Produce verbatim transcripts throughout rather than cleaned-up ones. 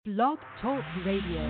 Blog Talk Radio.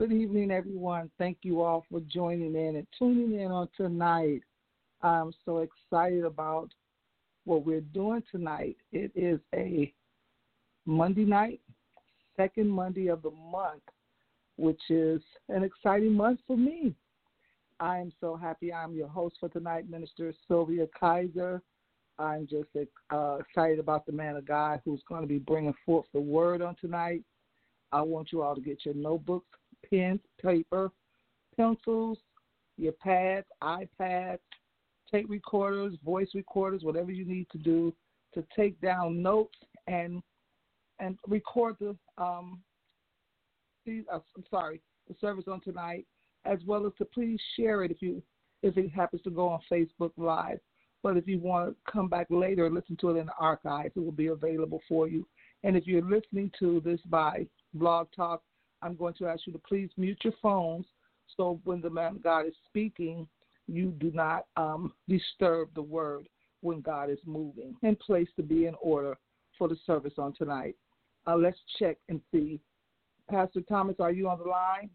Good evening, everyone. Thank you all for joining in and tuning in on tonight. I'm so excited about what we're doing tonight. It is a Monday night, second Monday of the month, which is an exciting month for me. I am so happy. I'm your host for tonight, Minister Sylvia Kaiser. I'm just uh, excited about the man of God who's going to be bringing forth the word on tonight. I want you all to get your notebooks, pens, paper, pencils, your pads, iPads, tape recorders, voice recorders, whatever you need to do to take down notes and and record the um the, uh, I'm sorry the service on tonight, as well as to please share it if you if it happens to go on Facebook Live. But if you want to come back later and listen to it in the archives, it will be available for you. And if you're listening to this by Blog Talk, I'm going to ask you to please mute your phones so when the man of God is speaking, you do not um, disturb the word when God is moving, and place to be in order for the service on tonight. Uh, let's check and see. Pastor Thomas, are you on the line?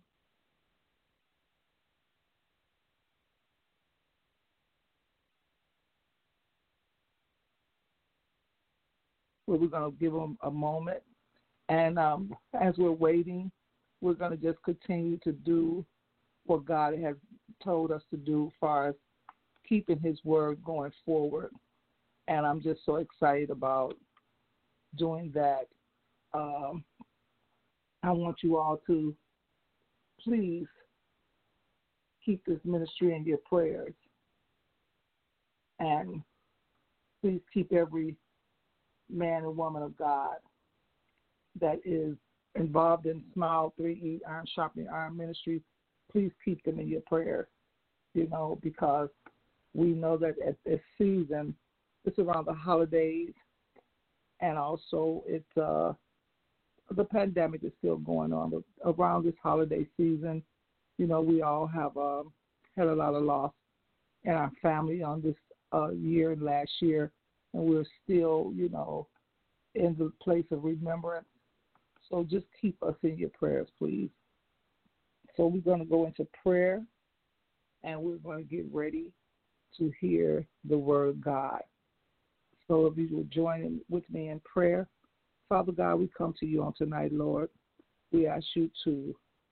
Well, we're going to give him a moment. And um, as we're waiting, we're going to just continue to do what God has told us to do as far as keeping his word going forward. And I'm just so excited about doing that. Um, I want you all to please keep this ministry in your prayers. And please keep every man and woman of God that is involved in Smile three E Iron Sharpening Iron Ministry. Please keep them in your prayers, you know, because we know that at this season, it's around the holidays, and also it's uh, the pandemic is still going on. But around this holiday season, you know, we all have uh, had a lot of loss in our family on this uh, year and last year, and we're still, you know, in the place of remembrance. So just keep us in your prayers, please. So we're going to go into prayer, and we're going to get ready to hear the word of God. So if you will join in with me in prayer. Father God, we come to you on tonight, Lord. We ask you to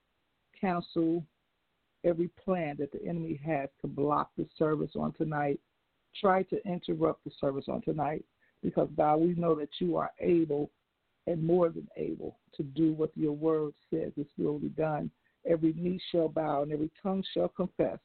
cancel every plan that the enemy has to block the service on tonight. Try to interrupt the service on tonight, because, God, we know that you are able and more than able to do what your word says is will be done. Every knee shall bow and every tongue shall confess,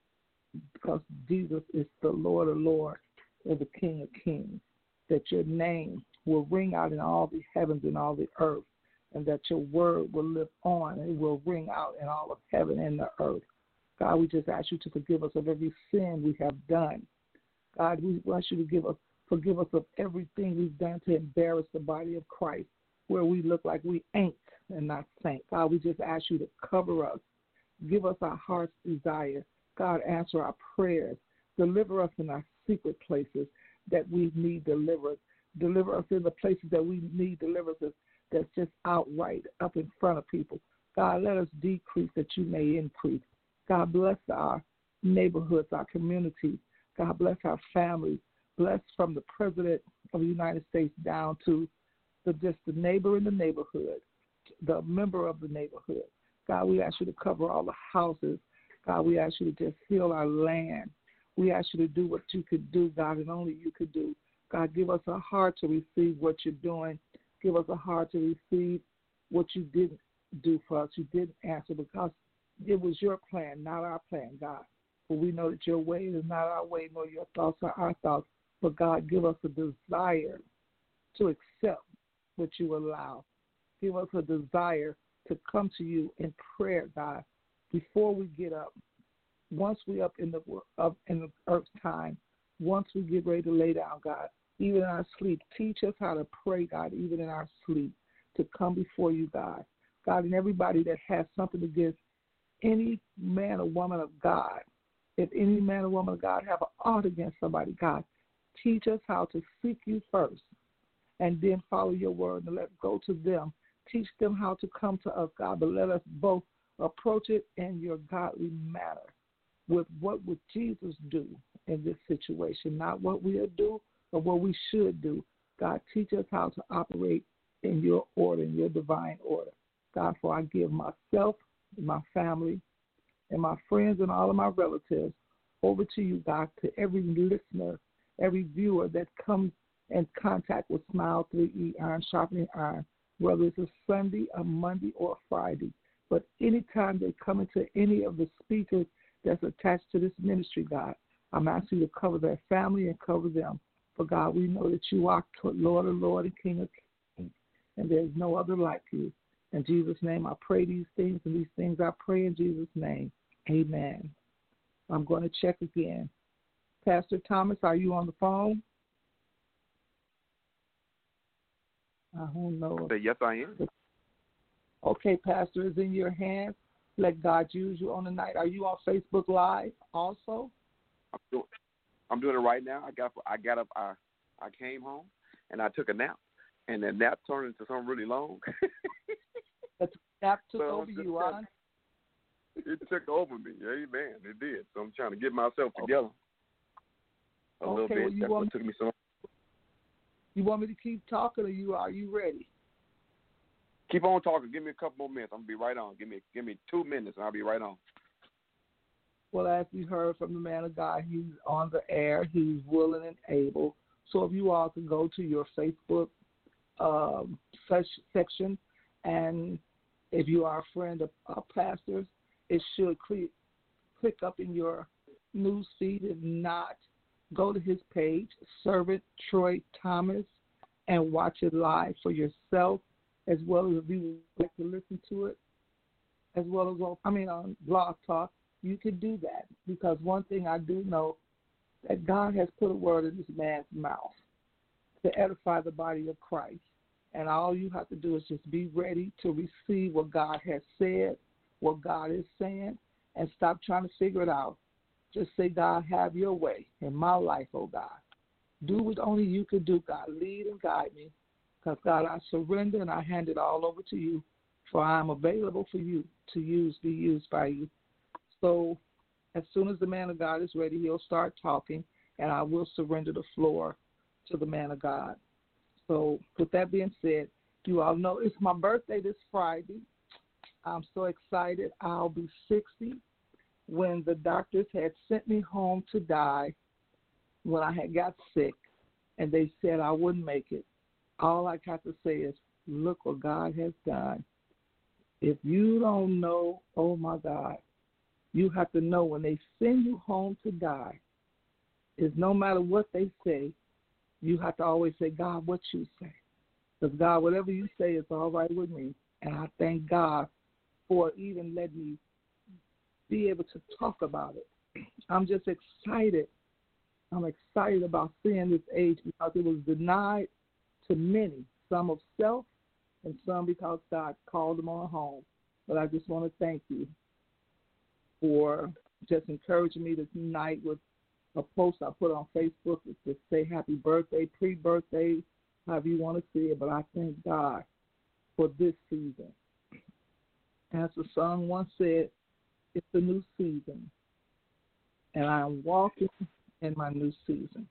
because Jesus is the Lord of lords and the King of kings, that your name will ring out in all the heavens and all the earth, and that your word will live on and it will ring out in all of heaven and the earth. God, we just ask you to forgive us of every sin we have done. God, we want you to give us, forgive us of everything we've done to embarrass the body of Christ, where we look like we ain't and not saint. God, we just ask you to cover us. Give us our heart's desire. God, answer our prayers. Deliver us in our secret places that we need deliverance. Deliver us in the places that we need deliverance that's just outright up in front of people. God, let us decrease that you may increase. God, bless our neighborhoods, our communities. God, bless our families. Bless from the President of the United States down to the, just the neighbor in the neighborhood, the member of the neighborhood. God, we ask you to cover all the houses. God, we ask you to just heal our land. We ask you to do what you could do, God, and only you could do. God, give us a heart to receive what you're doing. Give us a heart to receive what you didn't do for us. You didn't answer, because it was your plan, not our plan, God. For we know that your way is not our way, nor your thoughts are our thoughts. But God, give us a desire to accept what you allow. Give us a desire to come to you in prayer, God, before we get up. Once we up in the up in the earth time, once we get ready to lay down, God, even in our sleep, teach us how to pray, God, even in our sleep, to come before you, God. God, and everybody that has something against any man or woman of God, if any man or woman of God have an ought against somebody, God, teach us how to seek you first and then follow your word and let go to them. Teach them how to come to us, God, but let us both approach it in your godly manner with what would Jesus do in this situation, not what we'll do or what we should do. God, teach us how to operate in your order, in your divine order. God, for I give myself, my family, and my friends and all of my relatives over to you, God, to every listener, every viewer that comes in contact with Smile three E, Iron Sharpening Iron, whether it's a Sunday, a Monday, or a Friday. But anytime they come into any of the speakers that's attached to this ministry, God, I'm asking you to cover their family and cover them. For God, we know that you are Lord of Lords and King of Kings, and there's no other like you. In Jesus' name, I pray these things, and these things I pray in Jesus' name. Amen. I'm going to check again. Pastor Thomas, are you on the phone? I don't know. Yes, I am. Okay, Pastor, it's in your hands. Let God use you on the night. Are you on Facebook Live also? I'm doing, I'm doing it right now. I got I got up. I I came home and I took a nap, and that nap turned into something really long. That nap took so over you, huh? It took over me. Amen. It did. So I'm trying to get myself together a okay, little bit. Well, you That's want what took me so. You want me to keep talking, or you are you ready? Keep on talking. Give me a couple more minutes. I'm gonna be right on. Give me give me two minutes, and I'll be right on. Well, as we heard from the man of God, he's on the air. He's willing and able. So if you all can go to your Facebook um, section, and if you are a friend of uh, pastors, it should click, click up in your news feed. If not, go to his page, Servant Troy Thomas, and watch it live for yourself, as well as if you would like to listen to it, as well as on, I mean, on Blog Talk. You can do that, because one thing I do know, that God has put a word in this man's mouth to edify the body of Christ. And all you have to do is just be ready to receive what God has said, what God is saying, and stop trying to figure it out. Just say, God, have your way in my life, oh God. Do what only you can do, God. Lead and guide me, because, God, I surrender and I hand it all over to you, for I am available for you to use, be used by you. So as soon as the man of God is ready, he'll start talking, and I will surrender the floor to the man of God. So with that being said, you all know it's my birthday this Friday. I'm so excited. I'll be sixty. When the doctors had sent me home to die, when I had got sick, and they said I wouldn't make it, all I got to say is, look what God has done. If you don't know, oh, my God, you have to know when they send you home to die, is no matter what they say, you have to always say, God, what you say. Because, God, whatever you say is all right with me. And I thank God for even letting me be able to talk about it. I'm just excited. I'm excited about seeing this age, because it was denied to many, some of self and some because God called them on home. But I just want to thank you for just encouraging me tonight with a post I put on Facebook to say happy birthday, pre-birthday, however you want to see it. But I thank God for this season. As the song once said, it's a new season, and I am walking in my new season.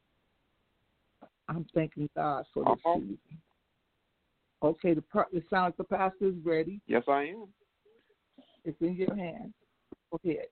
I'm thanking God for this uh-huh. season. Okay, the it sounds like the pastor is ready. Yes, I am. It's in your hands. Go ahead.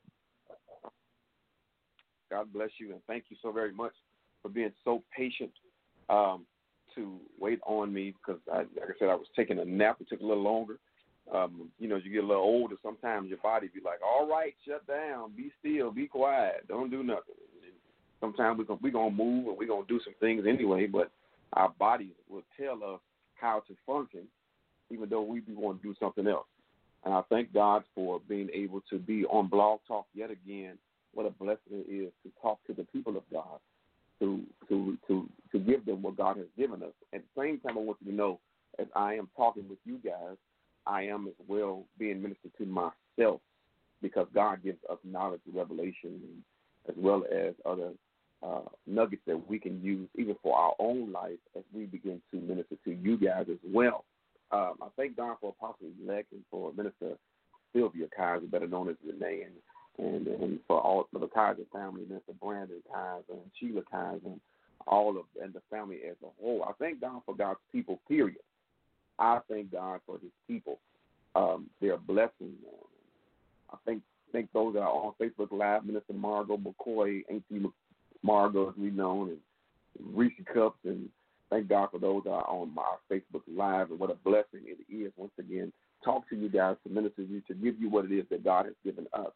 God bless you, and thank you so very much for being so patient um, to wait on me, because, I, like I said, I was taking a nap. It took a little longer. Um, you know, as you get a little older, sometimes your body be like, all right, shut down, be still, be quiet, don't do nothing. And sometimes we're we going to move and we're going to do some things anyway, but our bodies will tell us how to function, even though we be want to do something else. And I thank God for being able to be on Blog Talk yet again. What a blessing it is to talk to the people of God, to to to to give them what God has given us. At the same time, I want you to know, as I am talking with you guys, I am as well being ministered to myself, because God gives us knowledge and revelation, as well as other uh, nuggets that we can use even for our own life as we begin to minister to you guys as well. Um, I thank God for Apostle Elect and for Minister Sylvia Kaiser, better known as Renee, and, and, and for all for the Kaiser family, Mister Brandon Kaiser and Sheila Kaiser, and all of and the family as a whole. I thank God for God's people, period. I thank God for his people. Um, they're a blessing. I thank, thank those that are on Facebook Live, Minister Margot McCoy, Auntie Margot, as we know, and Reese Cups, and thank God for those that are on my Facebook Live, and what a blessing it is, once again, talk to you guys, to minister to you, to give you what it is that God has given us.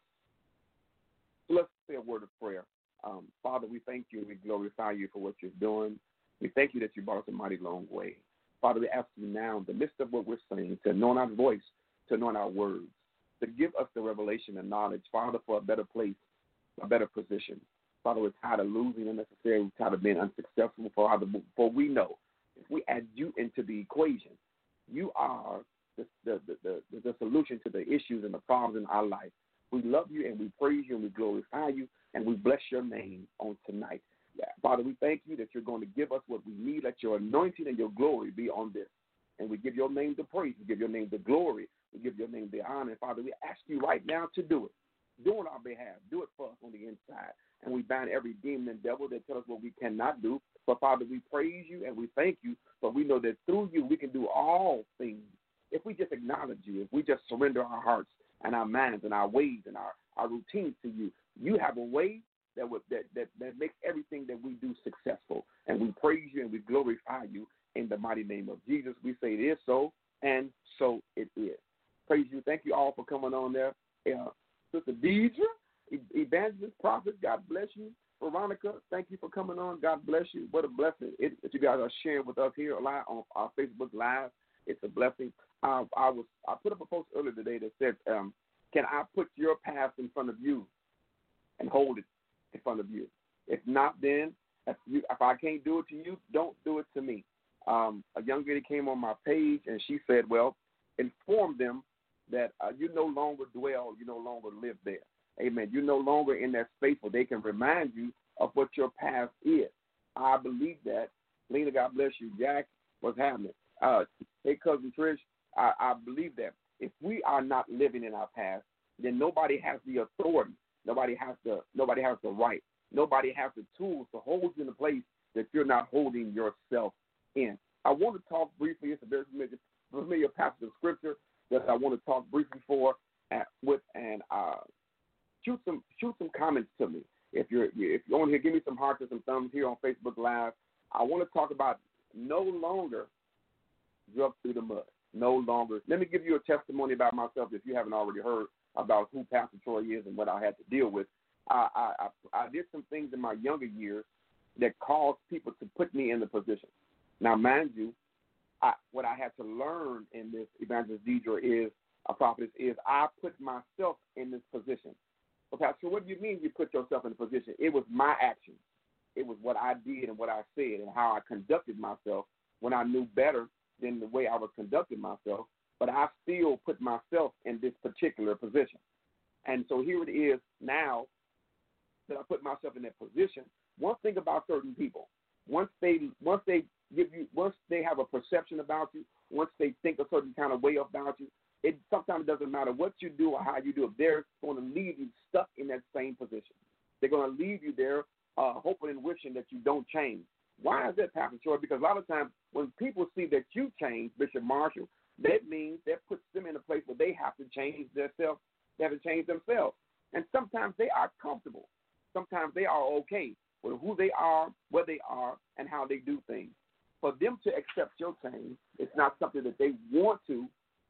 So let's say a word of prayer. Um, Father, we thank you and we glorify you for what you're doing. We thank you that you brought us a mighty long way. Father, we ask you now, in the midst of what we're saying, to anoint our voice, to anoint our words, to give us the revelation and knowledge, Father, for a better place, a better position. Father, we're tired of losing unnecessarily. We're tired of being unsuccessful. Father, for we know if we add you into the equation, you are the, the, the, the, the solution to the issues and the problems in our life. We love you and we praise you and we glorify you and we bless your name on tonight. Yeah. Father, we thank you that you're going to give us what we need. Let your anointing and your glory be on this. And we give your name the praise. We give your name the glory. We give your name the honor. And Father, we ask you right now to do it. Do it on our behalf. Do it for us on the inside. And we bind every demon and devil that tell us what we cannot do. But Father, we praise you and we thank you. But we know that through you we can do all things if we just acknowledge you, if we just surrender our hearts and our minds and our ways and our, our routines to you. You have a way that, would, that, that, that makes everything that we do successful. And we praise you and we glorify you in the mighty name of Jesus. We say it is so, and so it is. Praise you. Thank you all for coming on there. Uh, Sister Deidre, Evangelist, Prophet, God bless you. Veronica, thank you for coming on. God bless you. What a blessing it, that you guys are sharing with us here live on our Facebook Live. It's a blessing. Uh, I was I put up a post earlier today that said, um, can I put your past in front of you and hold it in front of you? If not, then if, you, if I can't do it to you, don't do it to me. Um, a young lady came on my page, and she said, well, inform them that uh, you no longer dwell, you no longer live there. Amen. You're no longer in that space where they can remind you of what your past is. I believe that. Lena, God bless you. Jack, what's happening? Uh, hey, Cousin Trish, I, I believe that. If we are not living in our past, then nobody has the authority. Nobody has the nobody has the right. Nobody has the tools to hold you in a place that you're not holding yourself in. I want to talk briefly. It's a very familiar, familiar passage of scripture that I want to talk briefly for at, with and uh, shoot some shoot some comments to me. If you're if you're on here, give me some hearts and some thumbs here on Facebook Live. I want to talk about no longer drugged through the mud. No longer. Let me give you a testimony about myself if you haven't already heard about who Pastor Troy is and what I had to deal with. I, I, I, I did some things in my younger years that caused people to put me in the position. Now, mind you, I, what I had to learn in this, Evangelist Deidre, is a prophetess, is I put myself in this position. Well, Pastor, what do you mean you put yourself in a position? It was my actions. It was what I did and what I said and how I conducted myself when I knew better than the way I was conducting myself, but I still put myself in this particular position. And so here it is now that I put myself in that position. One thing about certain people, once they once they give you, once they have a perception about you, once they think a certain kind of way about you, it sometimes doesn't matter what you do or how you do it. They're going to leave you stuck in that same position. They're going to leave you there uh, hoping and wishing that you don't change. Why is that, Pastor Troy? Because a lot of times when people see that you change, Bishop Marshall, that means that puts them in a place where they have to change themselves. They have to change themselves. And sometimes they are comfortable. Sometimes they are okay with who they are, where they are, and how they do things. For them to accept your change, it's not something that they want to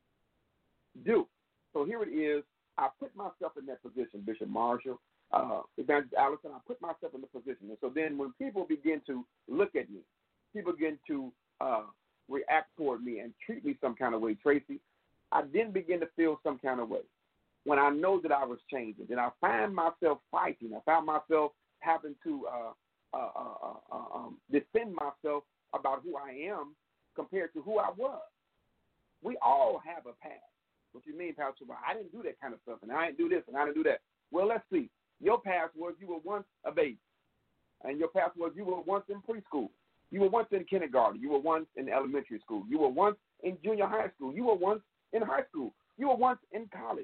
do. So here it is. I put myself in that position, Bishop Marshall. Uh, Evangelist Allison, I put myself in the position. And so then when people begin to look at me, people begin to uh, react toward me and treat me some kind of way, Tracy, I then begin to feel some kind of way. When I know that I was changing, then I find myself fighting. I found myself having to uh, uh, uh, uh, um, defend myself about who I am compared to who I was. We all have a past. What you mean, Pastor? Well, I didn't do that kind of stuff, and I didn't do this, and I didn't do that. Well, let's see. Your past was you were once a baby, and your past was you were once in preschool. You were once in kindergarten. You were once in elementary school. You were once in junior high school. You were once in high school. You were once in college.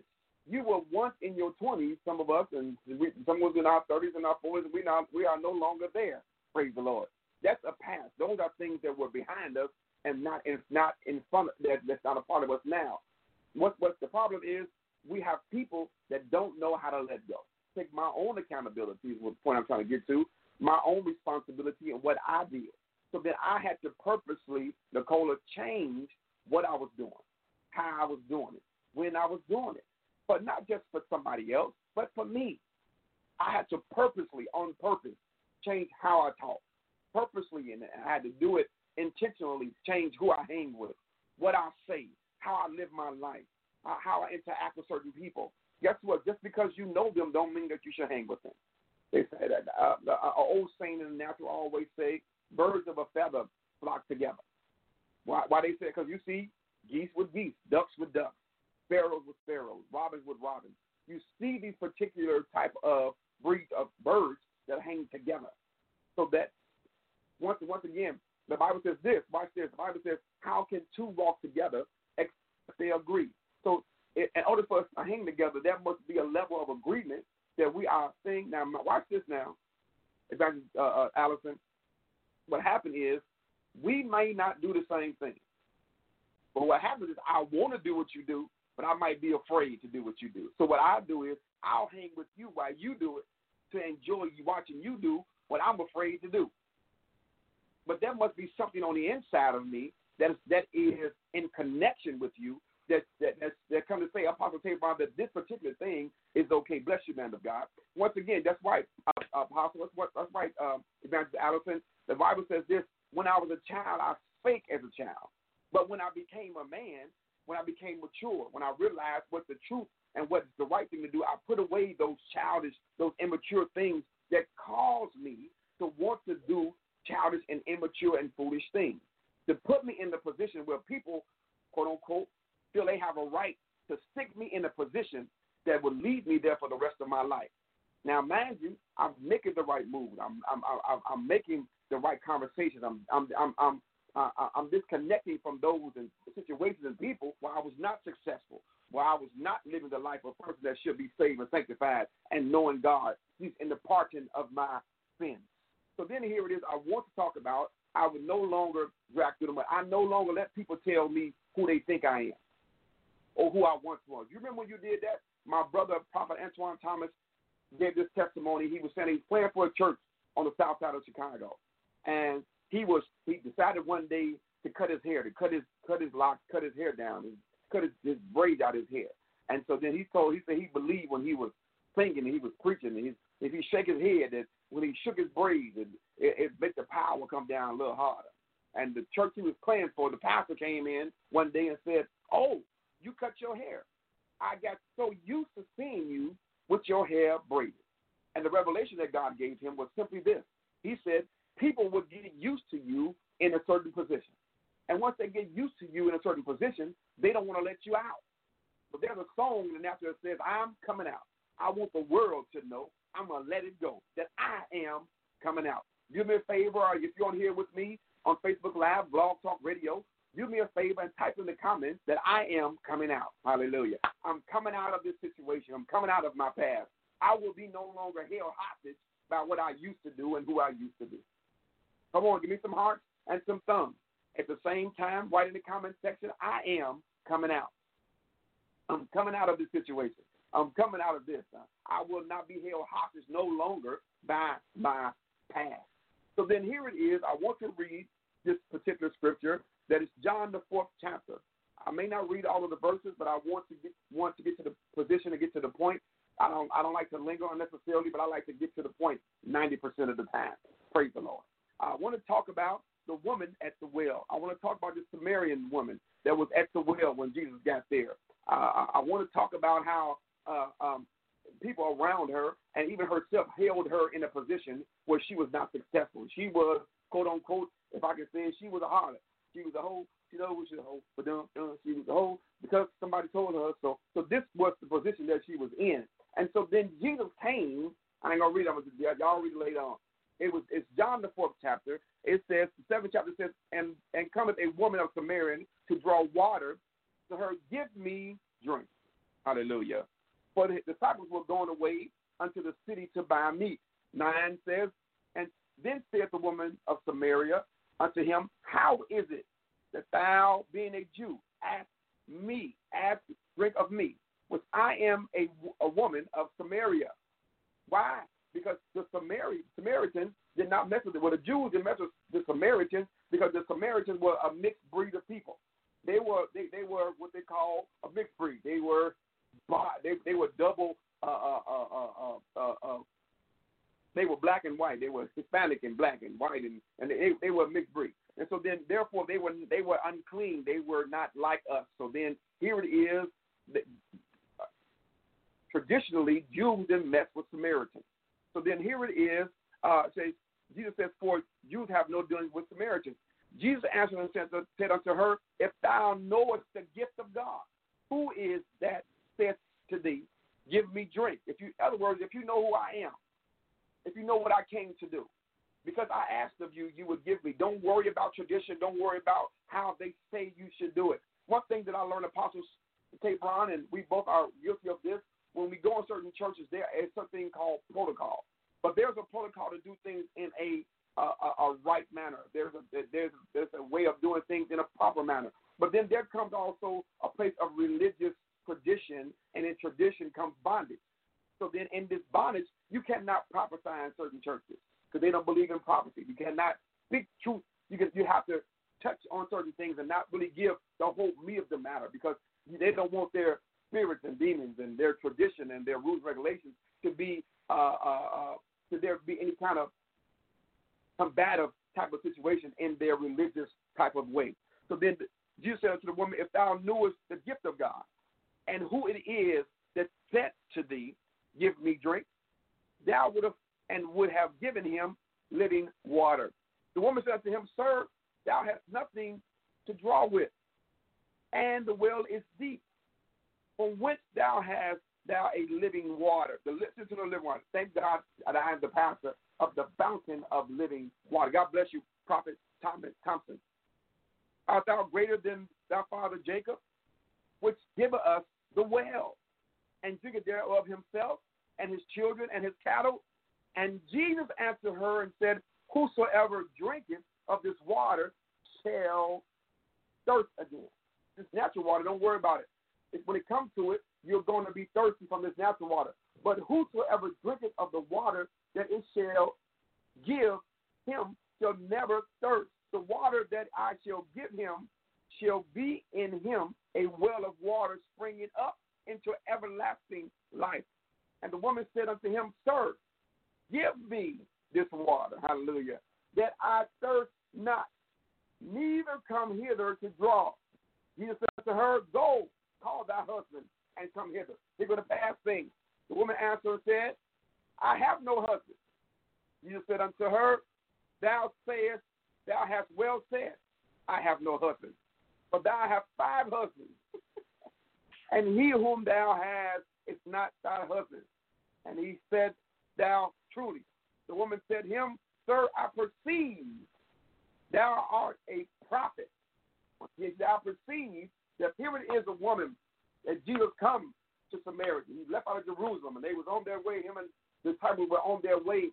You were once in your twenties, some of us, and we, some was in our thirties and our forties. We not we are no longer there. Praise the Lord. That's a past. Those are things that were behind us and not in, not in front of, that, that's not a part of us now. What what the problem is, we have people that don't know how to let go. Take my own accountability is what the point I'm trying to get to, my own responsibility and what I did. So that I had to purposely, Nicola, change what I was doing, how I was doing it, when I was doing it. But not just for somebody else, but for me. I had to purposely, on purpose, change how I talk. Purposely, and I had to do it intentionally, change who I hang with, what I say, how I live my life, uh, how I interact with certain people. Guess what? Just because you know them don't mean that you should hang with them. They say that uh, the uh, old saying in the natural always say, birds of a feather flock together. Why, why they say it? Because you see geese with geese, ducks with ducks, sparrows with sparrows, robins with robins. You see these particular type of breeds of birds that hang together. So that once once again, the Bible says this. Watch this. The Bible says, how can two walk together except they agree? So in order for us to hang together, there must be a level of agreement that we are saying. Now, watch this now, Evangelist uh, uh, Allison. What happened is we may not do the same thing. But what happens is I want to do what you do, but I might be afraid to do what you do. So what I do is I'll hang with you while you do it to enjoy you watching you do what I'm afraid to do. But there must be something on the inside of me that is, that is in connection with you that that that's, that come to say, Apostle Tabor, that this particular thing is okay. Bless you, man of God. Once again, that's right, uh, Apostle. That's, that's right, um, Evangelist Allison. The Bible says this, when I was a child, I spake as a child. But when I became a man, when I became mature, when I realized what's the truth and what's the right thing to do, I put away those childish, those immature things that caused me to want to do childish and immature and foolish things. To put me in the position where people, quote unquote, feel they have a right to stick me in a position that will lead me there for the rest of my life. Now, mind you, I'm making the right move. I'm I'm I'm, I'm making the right conversations. I'm I'm I'm I'm, uh, I'm disconnecting from those and situations and people where I was not successful, where I was not living the life of a person that should be saved and sanctified and knowing God. He's in the pardon of my sins. So then here it is. I want to talk about I would no longer drag through them. I no longer let people tell me who they think I am or who I once was. You remember when you did that? My brother, Prophet Antoine Thomas, gave this testimony. He was saying he was playing for a church on the south side of Chicago. And he was he decided one day to cut his hair, to cut his cut his locks, cut his hair down, and cut his, his braids out his hair. And so then he told, he said he believed when he was singing and he was preaching, and he, if he shake his head, that when he shook his braids, it, it, it made the power come down a little harder. And the church he was playing for, the pastor came in one day and said, oh, you cut your hair. I got so used to seeing you with your hair braided. And the revelation that God gave him was simply this. He said, people will get used to you in a certain position. And once they get used to you in a certain position, they don't want to let you out. But there's a song in the natural that says, I'm coming out. I want the world to know I'm going to let it go, that I am coming out. Do me a favor, or if you're on here with me on Facebook Live, Blog Talk Radio, do me a favor and type in the comments that I am coming out. Hallelujah. I'm coming out of this situation. I'm coming out of my past. I will be no longer held hostage by what I used to do and who I used to be. Come on, give me some hearts and some thumbs. At the same time, write in the comment section, I am coming out. I'm coming out of this situation. I'm coming out of this. I will not be held hostage no longer by my past. So then here it is. I want to read this particular scripture that is John the fourth chapter. I may not read all of the verses, but I want to get want to get to the position and get to the point. I don't I don't like to linger unnecessarily, but I like to get to the point ninety percent of the time. Praise the Lord. I want to talk about the woman at the well. I want to talk about this Samaritan woman that was at the well when Jesus got there. Uh, I want to talk about how uh, um, people around her and even herself held her in a position where she was not successful. She was, quote unquote, if I can say it, she was a harlot. She was a hoe. She knows she was a hoe, but then, uh, she was a hoe because somebody told her so. So this was the position that she was in. And so then Jesus came. I ain't gonna read it. Y'all read it later on. It was it's John the fourth chapter. It says the seventh chapter says, and and cometh a woman of Samaria to draw water to her, give me drink. Hallelujah. for the disciples were going away unto the city to buy meat. Nine says, and then said the woman of Samaria unto him, how is it that thou, being a Jew, ask me, ask drink of me, which I am a, a woman of Samaria? Why? Because the Samari- Samaritans did not mess with it. Well, the Jews didn't mess with the Samaritans because the Samaritans were a mixed breed of people. They were they, they were what they call a mixed breed. They were they they were double. Uh, uh, uh, uh, uh, uh, they were black and white. They were Hispanic and black and white, and, and they they were a mixed breed. And so then, therefore, they were they were unclean. They were not like us. So then, here it is. That, uh, traditionally, Jews didn't mess with Samaritans. So then, here it is. Uh, says Jesus says, "For Jews have no dealings with Samaritans." Jesus answered and said, said unto her, "If thou knowest the gift of God, who is that saith to thee, give me drink?" If you, in other words, if you know who I am, if you know what I came to do, because I asked of you, you would give me. Don't worry about tradition. Don't worry about how they say you should do it. One thing that I learned, Apostle Tate Brown, and we both are guilty of this, when we go in certain churches, there is something called protocol. But there's a protocol to do things in a uh, a, a right manner. There's a there's there's a way of doing things in a proper manner. But then there comes also a place of religious tradition, and in tradition comes bondage. So then in this bondage, you cannot prophesy in certain churches because they don't believe in prophecy. You cannot speak truth. You can you have to touch on certain things and not really give the whole meat of the matter because they don't want their spirits and demons and their tradition and their rules and regulations to be uh, uh, uh, to there be any kind of combative type of situation in their religious type of way. So then Jesus said to the woman, "If thou knewest the gift of God and who it is that said to thee, give me drink, thou would have and would have given him living water." The woman said to him, "Sir, thou hast nothing to draw with, and the well is deep. From whence thou hast thou a living water?" The listen to the living water. Thank God that I am the pastor of the fountain of living water. God bless you, Prophet Thomas Thompson. "Art thou greater than thy father Jacob, which giveth us the well, and drinketh thereof himself, and his children, and his cattle?" And Jesus answered her and said, "Whosoever drinketh of this water shall thirst again." This natural water, don't worry about it. It's when it comes to it, you're going to be thirsty from this natural water. But whosoever drinketh of the water that it shall give him shall never thirst. The water that I shall give him shall be in him a well of water springing up into everlasting life. And the woman said unto him, "Sir, give me this water," hallelujah, "that I thirst not, neither come hither to draw." Jesus said to her, "Go, call thy husband, and come hither." Here go the fast thing. The woman answered and said, "I have no husband." Jesus said unto her, "Thou sayest, thou hast well said, I have no husband. But thou hast five husbands, and he whom thou hast is not thy husband." And he said, "Thou truly." The woman said to him, "Sir, I perceive thou art a prophet. Yet thou perceive that here it is a woman that Jesus come to Samaria. He left out of Jerusalem, and they was on their way. Him and the disciples were on their way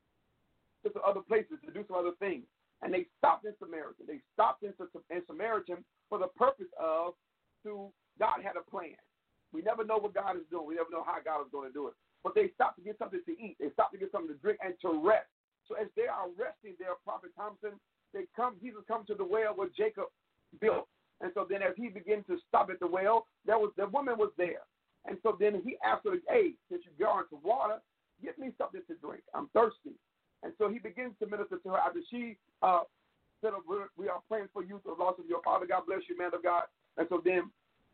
to some other places to do some other things. And they stopped in Samaria. They stopped in, in Samaritan for the purpose of, to God had a plan. We never know what God is doing. We never know how God is going to do it. But they stopped to get something to eat. They stopped to get something to drink and to rest. So as they are resting there, Prophet Thompson, they come. Jesus comes to the well where Jacob built. And so then as he began to stop at the well, there was the woman was there. And so then he asked her, "Hey, since you go into water, get me something to drink. I'm thirsty." And so he begins to minister to her after she uh, said, "We are praying for you, the loss of your father. God bless you, man of God." And so then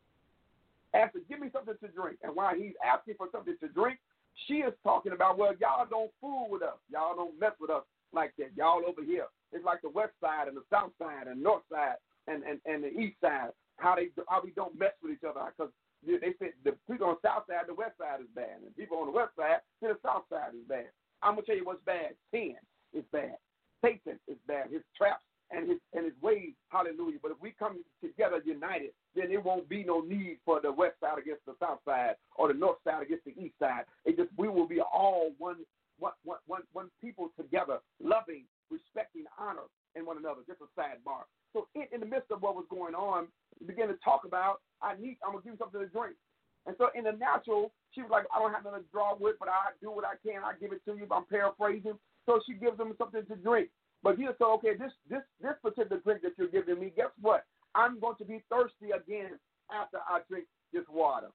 asked her, "Give me something to drink." And while he's asking for something to drink, she is talking about, "Well, y'all don't fool with us. Y'all don't mess with us like that. Y'all over here. It's like the west side and the south side and north side and, and, and the east side, how they how we don't mess with each other." Because they said the people on the south side, the west side is bad. And people on the west side, the south side is bad. I'm going to tell you what's bad. Sin is bad. Satan is bad. His traps and his and his ways. Hallelujah. But if we come together united, then it won't be no need for the west side against the south side or the north side against the east side. It just we will be all one one one one, one people together, loving, respecting, honor in one another. Just a sidebar. So it, in the midst of what was going on, we began to talk about, I need, I'm going to give you something to drink. And so in the natural, she was like, I don't have nothing to draw with, but I do what I can. I give it to you. I'm paraphrasing. So she gives them something to drink. But he said, okay, this, this, this particular drink that you're giving me, guess what? I'm going to be thirsty again after I drink this water.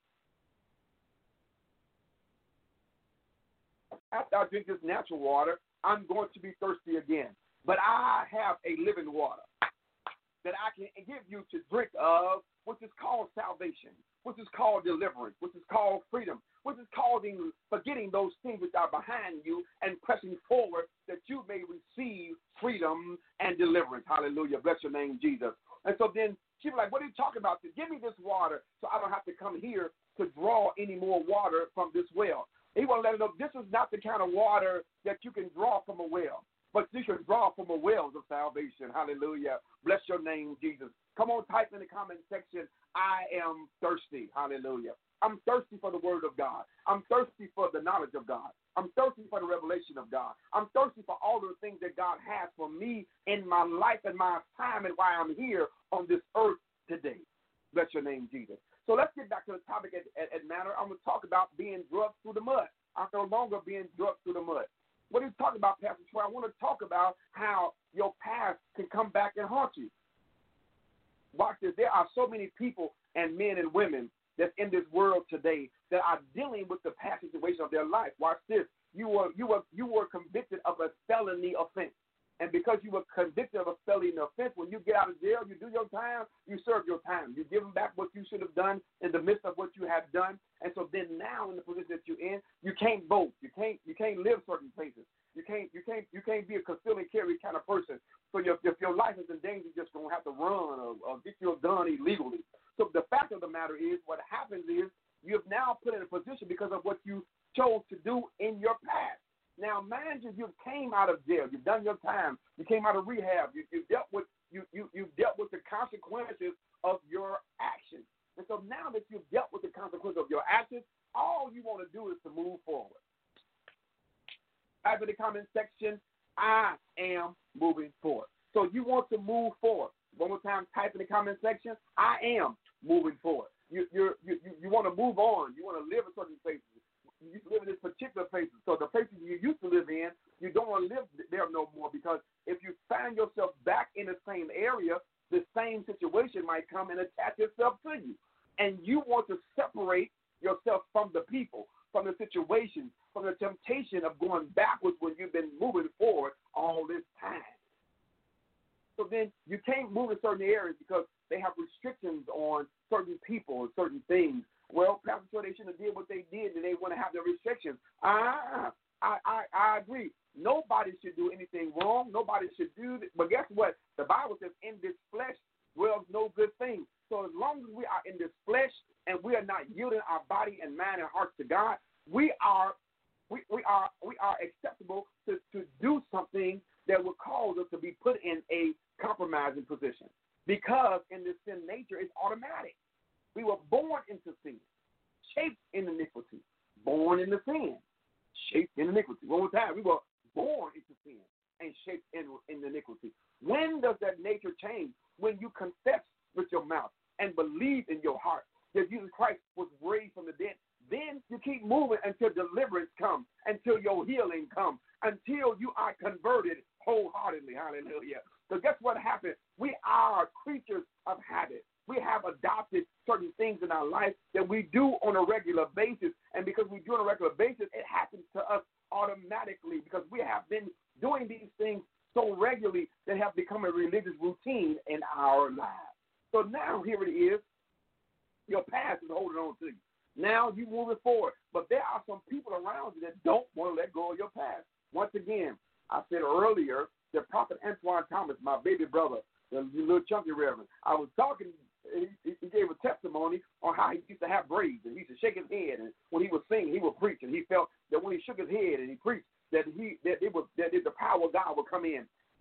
After I drink this natural water, I'm going to be thirsty again. But I have a living water that I can give you to drink of, which is called salvation, which is called deliverance, which is called freedom, which is called forgetting those things which are behind you and pressing forward that you may receive freedom and deliverance. Hallelujah. Bless your name, Jesus. And so then she was like, what are you talking about? Give me this water so I don't have to come here to draw any more water from this well. He want to let her know this is not the kind of water that you can draw from a well, but you can draw from a well of salvation. Hallelujah. Bless your name, Jesus. Come on, type in the comment section, I am thirsty. Hallelujah. I'm thirsty for the word of God. I'm thirsty for the knowledge of God. I'm thirsty for the revelation of God. I'm thirsty for all of the things that God has for me in my life and my time and why I'm here on this earth today. Bless your name, Jesus. So let's get back to the topic at, at, at matter. I'm going to talk about being drugged through the mud. I'm no longer being drugged through the mud. What are you talking about, Pastor Troy? I want to talk about how your past can come back and haunt you. Watch this. There are so many people and men and women that's in this world today that are dealing with the past situation of their life. Watch this. You were you were you were convicted of a felony offense. And because you were convicted of a felony offense, when you get out of jail, you do your time, you serve your time. You give them back what you should have done in the midst of what you have done. And so then now in the position that you're in, you can't vote. You can't you can't live certain places. You can't you can't you can't be a conceal and carry kind of person. So your, if your life is in danger, you're just gonna have to run or, or get your gun illegally. So the fact of the matter is, what happens is you have now put in a position because of what you chose to do in your past. Now, mind you, you came out of jail. You've done your time. You came out of rehab. You, you dealt with you you you dealt with the consequences of your actions. And so now that you've dealt with the consequences of your actions, all you want to do is to move forward. Type in the comment section, I am moving forward. So you want to move forward. One more time, type in the comment section, I am moving forward. You you're, you you you want to move on. You want to live in certain places. You live in this particular places. So the places you used to live in, you don't want to live there no more, because if you find yourself back in the same area, the same situation might come and attach itself to you. And you want to separate yourself from the people, from the situation, from the temptation of going backwards when you've been moving forward all this time. So then you can't move in certain areas because they have restrictions on certain people and certain things. Well, Pastor Troy, they shouldn't have did what they did, and they want to have their restrictions. Ah, I, I, I agree. Nobody should do anything wrong. Nobody should do this. But guess what? The Bible says, in this flesh dwells no good thing. So as long as we are in this flesh and we are not yielding our body and mind and hearts to God, we are we, we are we are acceptable to, to do something that will cause us to be put in a compromising position. Because in this sin nature, it's automatic. We were born into sin, shaped in iniquity, born into sin, shaped in iniquity. One more time, we were born into sin and shaped in, in iniquity. When does that nature change? When you confess with your mouth and believe in your heart that Jesus Christ was raised from the dead. Then you keep moving until deliverance comes, until your healing comes, until you are converted wholeheartedly. Hallelujah. So guess what happened? We are creatures of habit. We have adopted certain things in our life that we do on a regular basis. And because we do on a regular basis, it happens to us automatically because we have been doing these things so regularly that have become a religious routine in our lives. So now here it is. Your past is holding on to you. Now you're moving forward. But there are some people around you that don't want to let go of your past. Once again, I said earlier that Prophet Antoine Thomas, my baby brother, the little chunky reverend, I was talking, he, he gave a testimony on how he used to have braids, and he used to shake his head, and when he was singing, he would preach, and he felt that when he shook his head and he preached, that he that it was that the power of God would come in.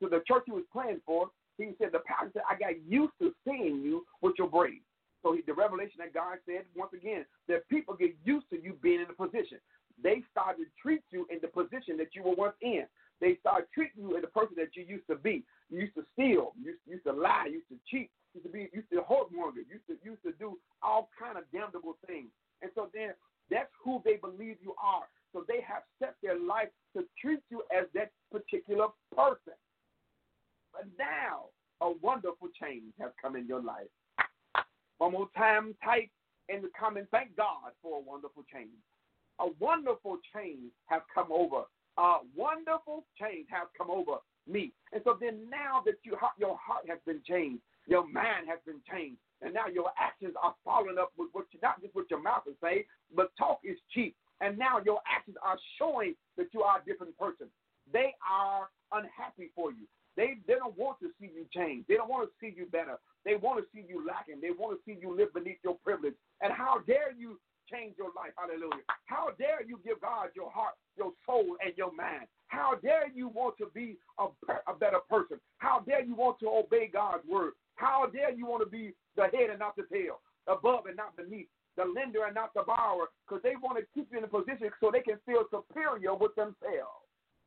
to the church he was playing for, he said, the pastor said, I got used to seeing you with your braids. So he, the revelation that God said, once again, that people get used to you being in a position. They start to treat you in the position that you were once in. They start treating you as the person that you used to be. You used to steal, you used, used to lie, you used to cheat, used to be, used to whoremonger, used to used to do all kind of damnable things. And so then that's who they believe you are. So they have set their life to treat you as that particular person. But now a wonderful change has come in your life. One more time, type in the comment, thank God for a wonderful change. A wonderful change has come over. A wonderful change has come over me. And so then now that you, your heart has been changed, your mind has been changed, and now your actions are following up with what you, not just what your mouth is saying, but talk is cheap. And now your actions are showing that you are a different person. They are unhappy for you. They, they don't want to see you change. They don't want to see you better. They want to see you lacking. They want to see you live beneath your privilege. And how dare you change your life? Hallelujah. How dare you give God your heart, your soul, and your mind? How dare you want to be a, a better person? How dare you want to obey God's word? How dare you want to be the head and not the tail, above and not beneath, the lender and not the borrower, because they want to keep you in a position so they can feel superior with themselves.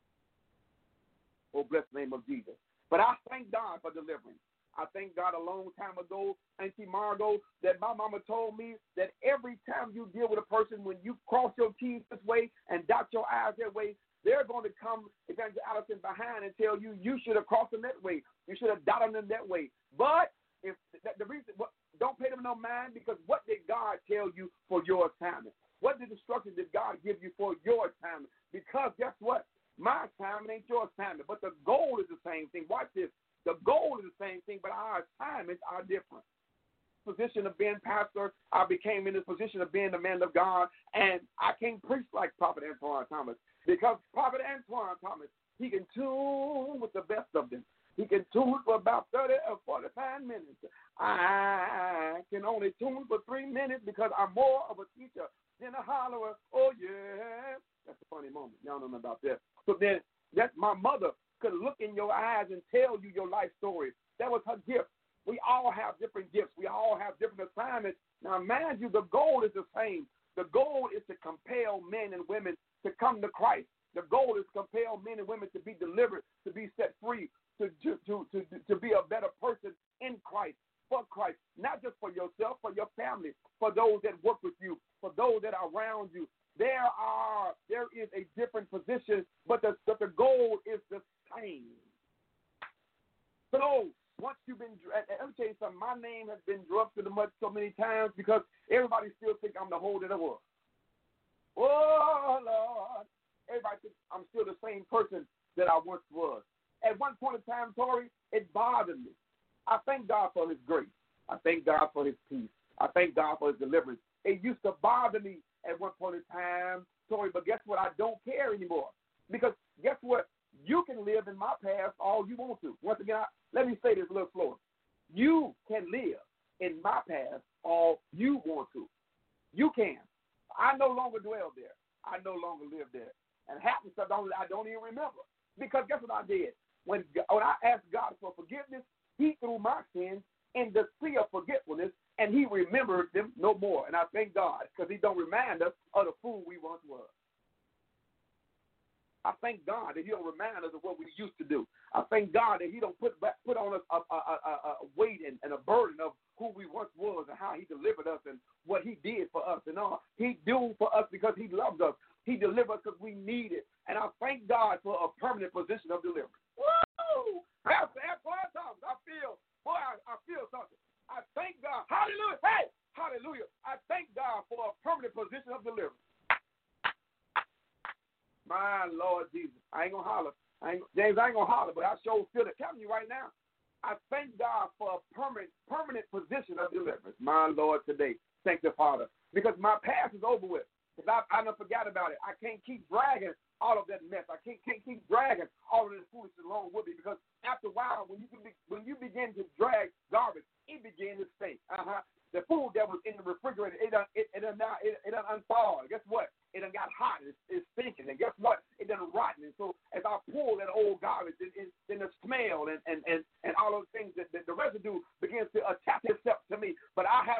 Oh, bless the name of Jesus. But I thank God for deliverance. I thank God a long time ago, Auntie Margot, that my mama told me that every time you deal with a person, when you cross your T's this way and dot your I's that way, they're going to come, Evangelist Allison, behind and tell you you should have crossed them that way. You should have dotted them that way. But if the, the reason, what, don't pay them no mind, because what did God tell you for your assignment? What did instructions did God give you for your assignment? Because guess what? My assignment ain't your assignment, but the goal is the same thing. Watch this. The goal is the same thing, but our assignments are different. Position of being pastor, I became in this position of being the man of God, and I can't preach like Prophet Antoine Thomas, because Prophet Antoine Thomas, he can tune with the best of them. He can tune for about thirty or forty-five minutes. I can only tune for three minutes because I'm more of a teacher than a hollerer. Oh, yeah. That's a funny moment. Y'all don't know about that. So then that's my mother could look in your eyes and tell you your life story. That was her gift. We all have different gifts. We all have different assignments. Now, mind you, the goal is the same. The goal is to compel men and women to come to Christ. The goal is to compel men and women to be delivered, to be set free, to, to, to, to, to be a better person in Christ, for Christ, not just for yourself, for your family, for those that work with you, for those that are around you. There are, there is a different position, but the, but the goal is the same. So once you've been, let me tell you something, my name has been drugged to the mud so many times because everybody still think I'm the whole that I was. Oh, Lord. Everybody thinks I'm still the same person that I once was. At one point in time, Tori, it bothered me. I thank God for his grace. I thank God for his peace. I thank God for his deliverance. It used to bother me at one point in time, Tori, but guess what? I don't care anymore. Because guess what? You can live in my past all you want to. Once again, I, let me say this a little slower. You can live in my past all you want to. You can. I no longer dwell there. I no longer live there. And half the stuff I don't even remember. Because guess what I did? When, when I asked God for forgiveness, he threw my sins in the sea of forgetfulness, and he remembered them no more. And I thank God, because he don't remind us of the fool we once were. I thank God that he don't remind us of what we used to do. I thank God that he don't put back, put on us a, a, a, a weight and, and a burden of who we once was and how he delivered us and what he did for us and all. He do for us because he loves us. He delivered us because we need it. And I thank God for a permanent position of deliverance. Woo! Pastor Antoine Thomas, I feel, boy, I, I feel something. I thank God. Hallelujah. Hey, hallelujah. I thank God for a permanent position of deliverance. My Lord Jesus. I ain't going to holler. I ain't, James, I ain't going to holler, but I sure feel it. Telling you right now, I thank God for a permanent permanent position of deliverance. My Lord, today. Thank the Father. Because my past is over with. Because I, I done forgot about it. I can't keep dragging all of that mess. I can't, can't keep dragging all of this foolishness along with me. Because after a while, when you be, when you begin to drag garbage, it begins to stink. Uh-huh. The food that was in the refrigerator, it done, it, it done now, it, it done unthawed. Guess what? It done got hot. It's, it's stinking. And guess what? It done rotten. And so as I pull that old garbage, it, it, then the smell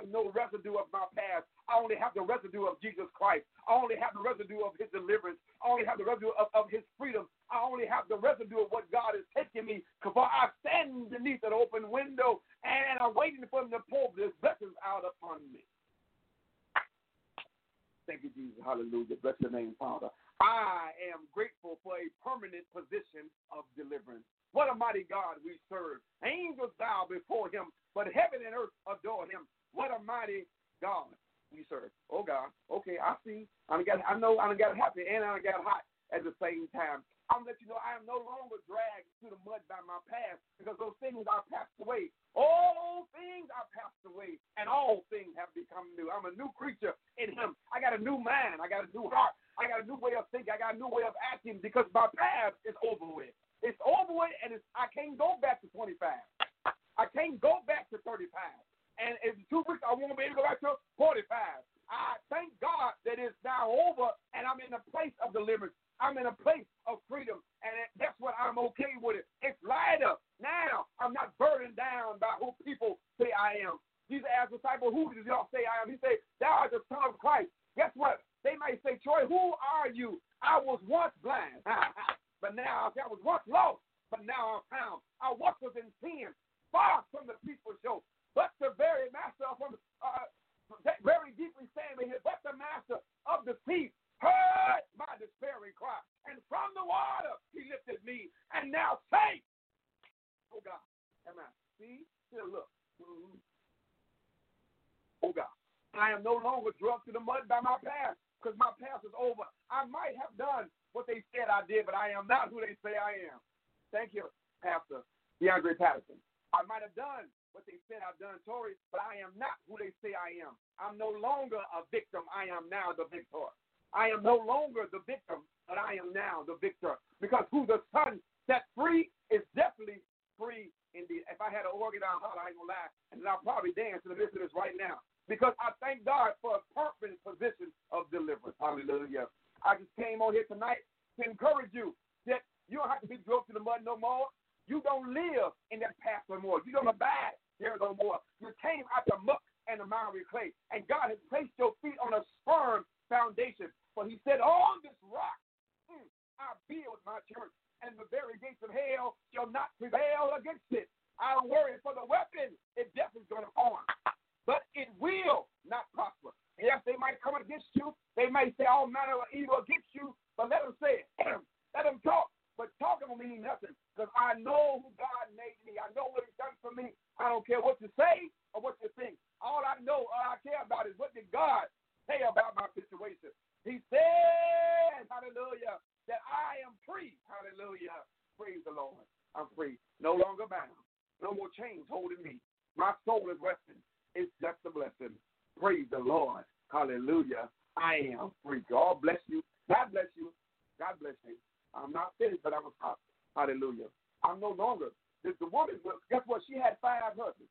have no residue of my past. I only have the residue of Jesus Christ. I only have the residue of his deliverance. I only have the residue of, of his freedom. I only have the residue of what God is taking me. For I stand beneath an open window, and I'm waiting for him to pour his blessings out upon me. Thank you, Jesus. Hallelujah. Bless your name, Father. I am grateful for a permanent position of deliverance. What a mighty God we serve. Angels bow before him, but heaven and earth adore him. What a mighty God we serve. Oh, God. Okay, I see. I got, I know I got happy and I got hot at the same time. I'm going to let you know I am no longer dragged through the mud by my past, because those things are passed away. All things are passed away, and all things have become new. I'm a new creature in him. I got a new mind. I got a new heart. I got a new way of thinking. I got a new way of acting, because my past is over with. It's over with, and it's, I can't go back to twenty-five. I can't go back to thirty-five. And in two weeks, I won't be able to go back to forty-five. I thank God that it's now over, and I'm in a place of deliverance. I'm in a place of freedom, and that's what I'm okay with it. It's lighter. Now I'm not burdened down by who people say I am. Jesus asked the disciple, who did y'all say I am? He said, thou art the Son of Christ. Guess what? They might say, Troy, who are you? I was once blind, but now I was once lost, but now I'm found. I once was in sin, far from the people show, but the very master from uh, very deeply standing here, but the master of the sea heard my despairing cry, and from the water he lifted me, and now say, oh God, am I? See, still look. Mm-hmm. Oh God, I am no longer drugged to the mud by my past, because my past is over. I might have done what they said I did, but I am not who they say I am. Thank you, Pastor DeAndre Patterson. I might have done what they said I've done, Tory, but I am not who they say I am. I'm no longer a victim. I am now the victor. I am no longer the victim, but I am now the victor. Because who the Son set free is definitely free indeed. If I had an organ down hot, I ain't gonna lie, and I'll probably dance in the midst of this right now. Because I thank God for a permanent position of deliverance. Hallelujah. I just came on here tonight to encourage you that you don't have to be drugged to the mud no more. You don't live in that past no more. You don't abide there no more. You came out the muck and the miry clay, and God has placed your feet on a firm foundation. For he said, on this rock mm, I build my church, and the very gates of hell shall not prevail against it. I don't worry, for the weapon it definitely is going to harm, but it will not prosper. Yes, they might come against you. They may say all manner of evil against you, but let them say it. Let them talk. But talking don't mean nothing, because I know who God made me. I know what he's done for me. I don't care what you say or what you think. All I know, all I care about is what did God say about my situation. He said, hallelujah, that I am free. Hallelujah. Praise the Lord. I'm free. No longer bound. No more chains holding me. My soul is resting. It's just a blessing. Praise the Lord. Hallelujah. I am free. God bless you. God bless you. God bless you. I'm not finished, but I was hot. Hallelujah. I'm no longer. The, the woman, guess what? She had five husbands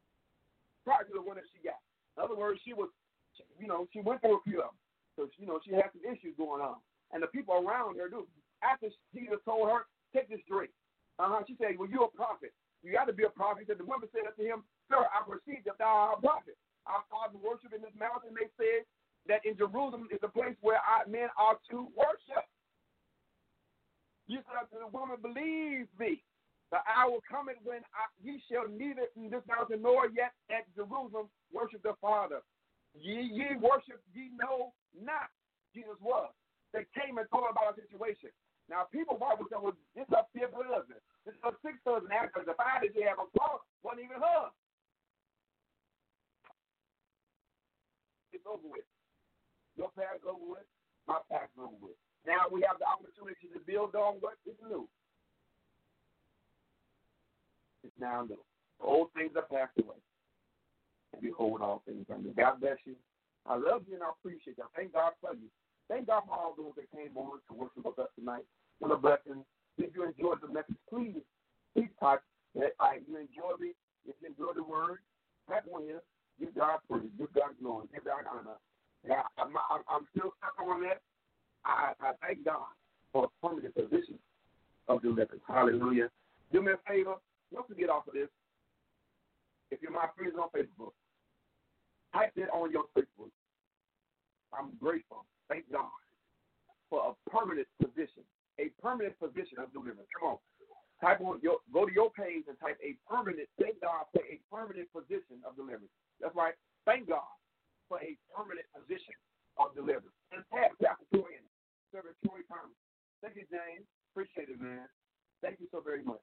prior to the one that she got. In other words, she was, you know, she went through a few of them. So, you know, she had some issues going on. And the people around her do. After Jesus told her, take this drink. Uh-huh. She said, well, you're a prophet. You got to be a prophet. He said, the woman said to him, sir, I perceive that thou art a prophet. Our father worship in this mountain. They said that in Jerusalem is a place where our men are to worship. You said unto the woman, believe me, the hour cometh when I, ye shall neither in this mountain nor yet at Jerusalem worship the Father. Ye, ye worship, ye know not. Jesus was. They came and told about our situation. Now, people probably say, well, this is her fifth husband. This is her sixth husband. After the five that she had before wasn't even her. It's over with. Your past is over with. My past is over with. Now we have the opportunity to build on what is new. It's now new. Old things are passed away. And behold, all things are new. God bless you. I love you and I appreciate you. Thank God for you. Thank God for all those that came on to worship with us tonight. What a blessing. If you enjoyed the message, please, please type that I, you enjoyed it. If you enjoyed the word, type one here. Give God praise. Give God glory. Give God honor. Now, I'm, I'm, I'm still stuck on that. I, I thank God for a permanent position of deliverance. Hallelujah. Do me a favor. Don't forget off of this. If you're my friends on Facebook, type it on your Facebook. I'm grateful. Thank God for a permanent position, a permanent position of deliverance. Come on. Type on your, go to your page and type a permanent, thank God for a permanent position of deliverance. That's right. Thank God for a permanent position of deliverance. And tag Pastor Troy in it. Servant Troy Thomas. Thank you, James. Appreciate it, man. Thank you so very much.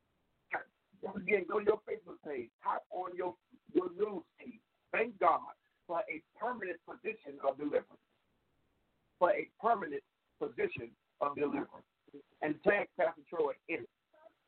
Once again, go to your Facebook page. Type on your, your news feed. Thank God for a permanent position of deliverance. For a permanent position of deliverance. And tag Pastor Troy in it.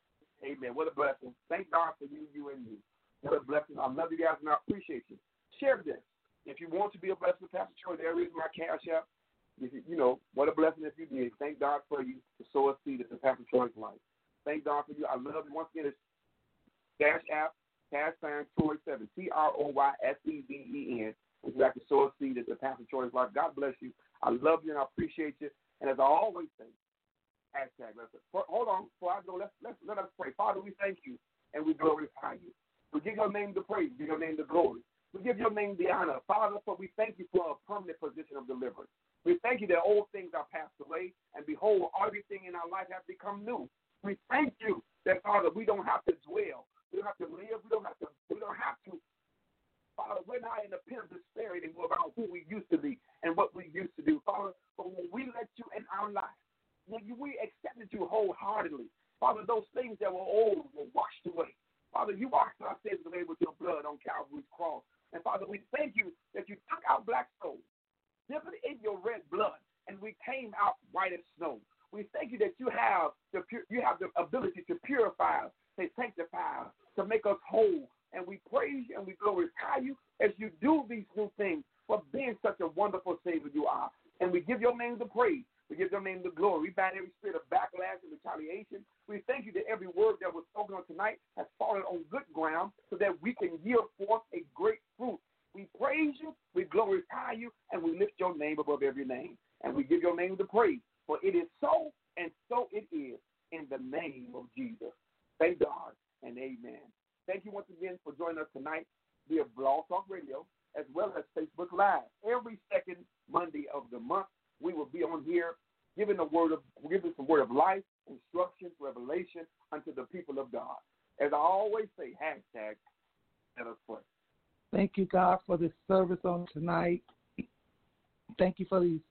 Amen. What a blessing. Thank God for you, you, and you. What a blessing. I love you guys, and I appreciate you. Share this. If you want to be a blessing with Pastor Troy, there is my cash app. If you, you know, what a blessing if you did. Thank God for you to sow a seed into Pastor Troy's life. Thank God for you. I love you. Once again, it's cash app, cash sign Troy seven, T R O Y S E V E N. If you like to sow a seed into Pastor Troy's life, God bless you. I love you, and I appreciate you. And as I always say, hashtag, let's, hold on, before I go, let's, let's, let us pray. Father, we thank you, and we glorify you. We give your name the praise, we give your name the glory. We give your name the honor. Father, for we thank you for a permanent position of deliverance. We thank you that old things are passed away, and behold, everything in our life has become new. We thank you that, Father, we don't have to dwell. We don't have to live. We don't have to, we don't have to. Father, we're not in the pit of despair anymore about who we used to be and what we used to do. Father, but when we let you in our life, when we accepted you wholeheartedly, Father, those things that were old were washed away. Father, you washed our sins away with your blood on Calvary's cross. And Father, we thank you that you took our black souls, dipped it in your red blood, and we came out white as snow. We thank you that you have the you have the ability to purify us, to sanctify us, to make us whole. And we praise you and we glorify you as you do these new things for being such a wonderful Savior you are. And we give your name the praise. We give your name the glory. We ban every spirit of backlash and retaliation. We thank you that every word that was spoken on tonight has fallen on good ground so that we can yield forth a great fruit. We praise you, we glorify you, and we lift your name above every name. And we give your name the praise. For it is so, and so it is, in the name of Jesus. Thank God, and amen. Thank you once again for joining us tonight via Blog Talk Radio, as well as Facebook Live. Every second Monday of the month, we will be on here giving the word of giving some word of life, instructions, revelation unto the people of God. As I always say, hashtag, let us pray. Thank you, God, for this service on tonight. Thank you for these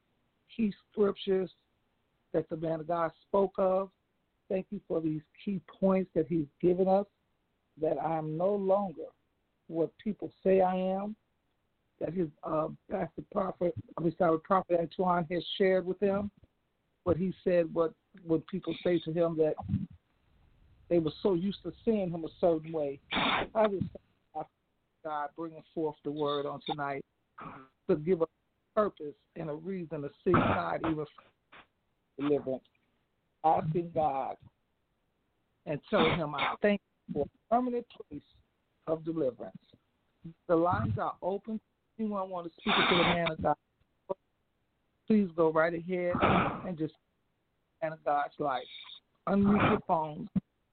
key scriptures that the man of God spoke of. Thank you for these key points that he's given us, that I am no longer what people say I am, that his uh, Pastor Prophet, I'm sorry, Prophet Antoine has shared with him, what he said, what when people say to him that they were so used to seeing him a certain way. I just thank God bringing forth the word on tonight to give us purpose and a reason to seek God even for deliverance. Asking God and telling him I thank you for a permanent place of deliverance. The lines are open. Anyone want to speak to the man of God, please go right ahead and just man of God's life. Unmute your phones.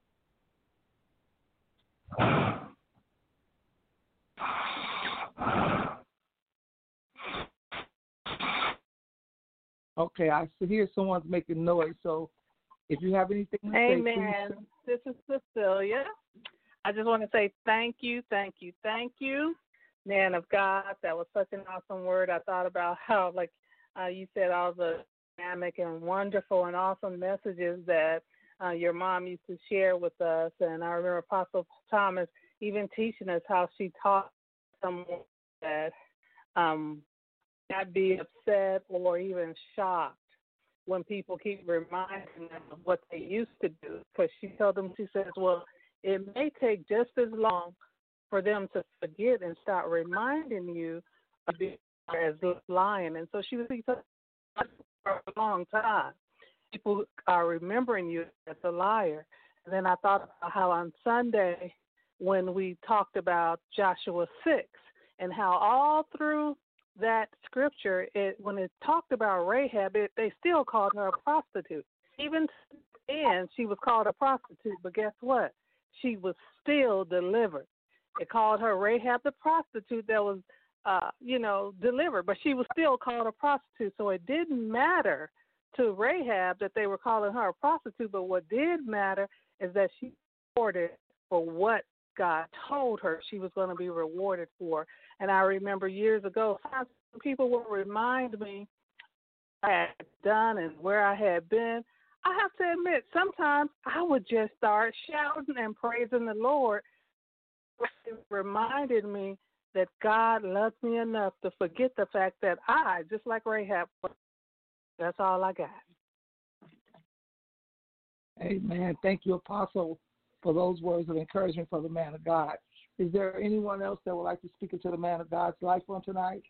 Okay, I hear someone's making noise, so if you have anything to Amen. say, please. This is Cecilia. I just want to say thank you, thank you, thank you, man of God. That was such an awesome word. I thought about how, like uh, you said, all the dynamic and wonderful and awesome messages that uh, your mom used to share with us. And I remember Apostle Thomas even teaching us how she taught someone that um, not be upset or even shocked when people keep reminding them of what they used to do. Because she told them, she says, well, it may take just as long for them to forget and start reminding you of being as lying. And so she was for a long time. People are remembering you as a liar. And then I thought about how on Sunday when we talked about Joshua six and how all through that scripture, it when it talked about Rahab, it, they still called her a prostitute. Even then, she was called a prostitute, but guess what? She was still delivered. It called her Rahab the prostitute that was uh, you know, delivered. But she was still called a prostitute. So it didn't matter to Rahab that they were calling her a prostitute. But what did matter is that she rewarded for what God told her she was going to be rewarded for. And I remember years ago, people would remind me what I had done and where I had been. I have to admit, sometimes I would just start shouting and praising the Lord. It reminded me that God loves me enough to forget the fact that I, just like Rahab, that's all I got. Amen. Thank you, Apostle, for those words of encouragement for the man of God. Is there anyone else that would like to speak into the man of God's life on tonight?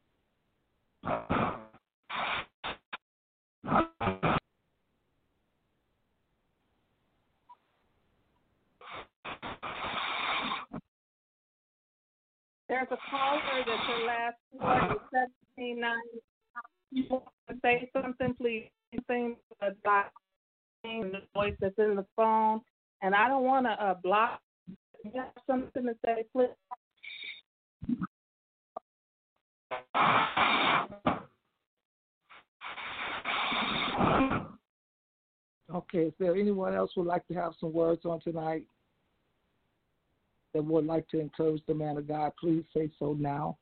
There's a caller that your last word is seventeen ninety. You want to say something, please? Anything about the voice that's in the phone, and I don't want to uh, block. You have something to say, please? Okay, is there anyone else who would like to have some words on tonight that would like to encourage the man of God? Please say so now.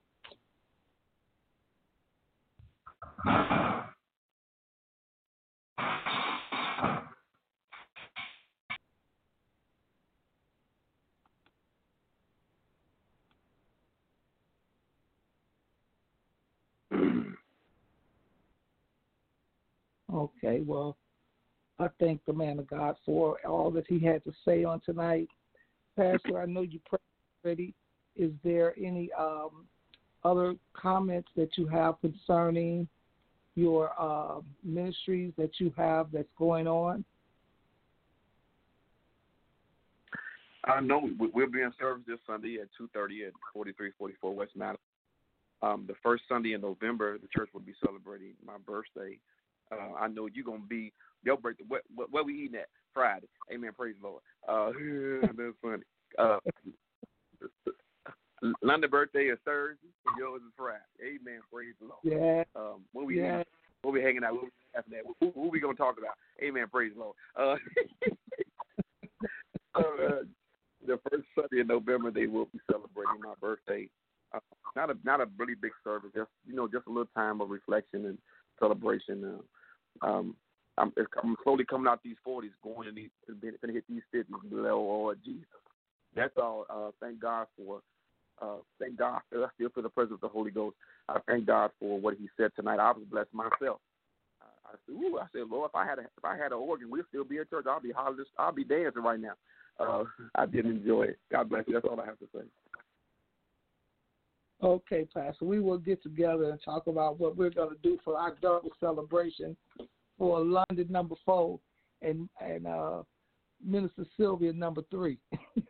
Okay, well, I thank the man of God for all that he had to say on tonight. Pastor, I know you prayed already. Is there any um, other comments that you have concerning your uh, ministries that you have that's going on? I know we'll be in service this Sunday at two thirty at forty-three forty-four West Madison. Um, the first Sunday in November, the church will be celebrating my birthday. Uh, I know you're going to be, your birthday, what, what, what we eating at? Friday. Amen, praise the Lord. Uh, that's funny. Uh, London's birthday is Thursday, and yours is Friday. Amen, praise the Lord. Yeah. Um, when we yeah. when we hanging out, what we laughing at? Who, who we going to talk about? Amen, praise the Lord. Uh, uh, the first Sunday in November, they will be celebrating my birthday. Uh, not a not a really big service, just you know, just a little time of reflection and celebration. Uh, um, I'm, I'm slowly coming out these forties, going to these, going to hit these fifties. Lord Jesus, that's all. Uh, thank God for. Uh, thank God. I still feel the presence of the Holy Ghost. I thank God for what He said tonight. I was blessed myself. Uh, I said, "Ooh!" I said, "Lord, if I had a, if I had an organ, we'd still be in church. I'll be hollering. I'll be dancing right now." Uh, I did enjoy it. God bless you. That's all I have to say. Okay, Pastor, we will get together and talk about what we're going to do for our double celebration for London number four and and uh, Minister Sylvia number three.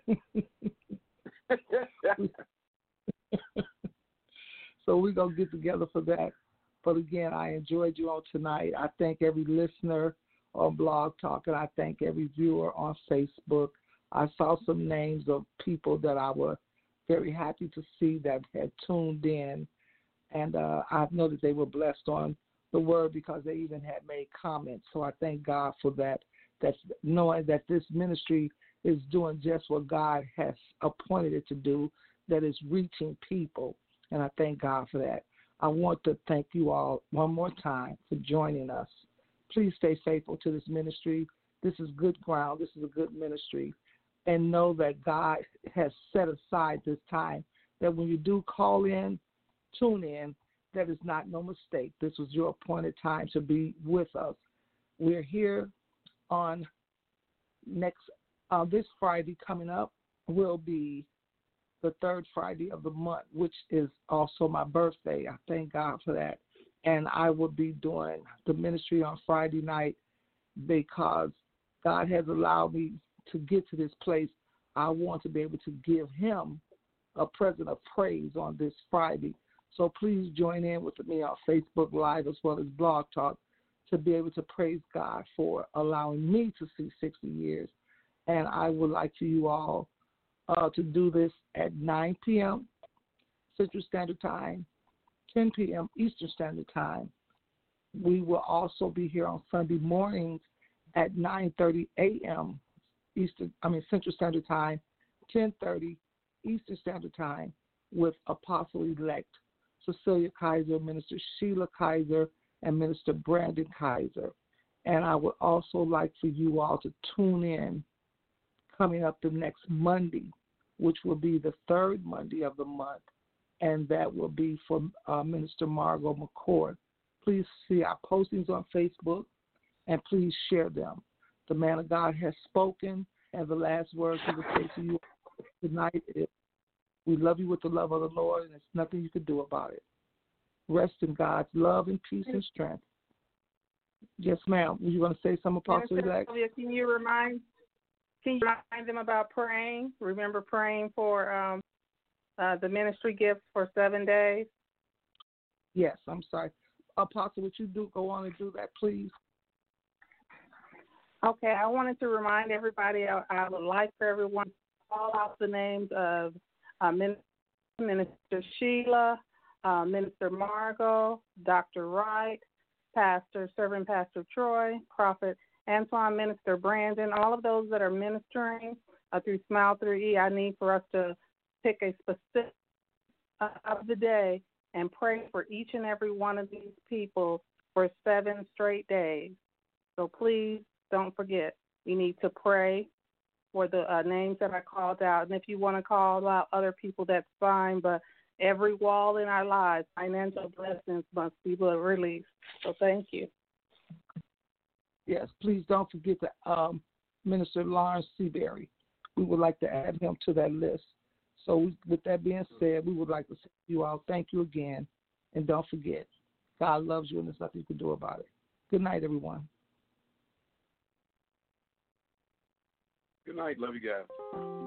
So we're going to get together for that. But again, I enjoyed you on tonight. I thank every listener on Blog Talk, and I thank every viewer on Facebook. I saw some names of people that I was very happy to see that had tuned in, and uh, I know that they were blessed on the word because they even had made comments. So I thank God for that, that's knowing that this ministry is doing just what God has appointed it to do, that is reaching people, and I thank God for that. I want to thank you all one more time for joining us. Please stay faithful to this ministry. This is good ground. This is a good ministry. And know that God has set aside this time, that when you do call in, tune in, that is not no mistake. This was your appointed time to be with us. We're here on next, uh, this Friday coming up will be the third Friday of the month, which is also my birthday. I thank God for that. And I will be doing the ministry on Friday night because God has allowed me to get to this place. I want to be able to give Him a present of praise on this Friday. So please join in with me on Facebook Live as well as Blog Talk to be able to praise God for allowing me to see sixty years. And I would like to you all uh, to do this at nine p.m. Central Standard Time, ten p.m. Eastern Standard Time. We will also be here on Sunday mornings at nine thirty a.m. Eastern, I mean Central Standard Time, ten thirty Eastern Standard Time, with Apostle-elect Cecilia Kaiser, Minister Sheila Kaiser, and Minister Brandon Kaiser. And I would also like for you all to tune in coming up the next Monday, which will be the third Monday of the month, and that will be for uh, Minister Margot McCord. Please see our postings on Facebook, and please share them. The man of God has spoken, and the last words he will say to you tonight is, we love you with the love of the Lord, and there's nothing you can do about it. Rest in God's love and peace and strength. Yes, ma'am. Were you going to say something, Apostle-elect? Can you remind, can you remind them about praying? Remember praying for um, uh, the ministry gifts for seven days? Yes, I'm sorry. Apostle, would you do go on and do that, please? Okay, I wanted to remind everybody, I, I would like for everyone to call out the names of uh, Minister Sheila, uh, Minister Margot, Doctor Wright, Pastor, Servant Pastor Troy, Prophet Antoine, Minister Brandon, all of those that are ministering uh, through Smile three E. I need for us to pick a specific uh, of the day and pray for each and every one of these people for seven straight days. So please don't forget, we need to pray for the uh, names that I called out. And if you want to call out other people, that's fine. But every wall in our lives, financial blessings must be released. So thank you. Yes, please don't forget the um, Minister Lawrence Seabury. We would like to add him to that list. So with that being said, we would like to say to you all, thank you again. And don't forget, God loves you and there's nothing you can do about it. Good night, everyone. Good night. Love you guys.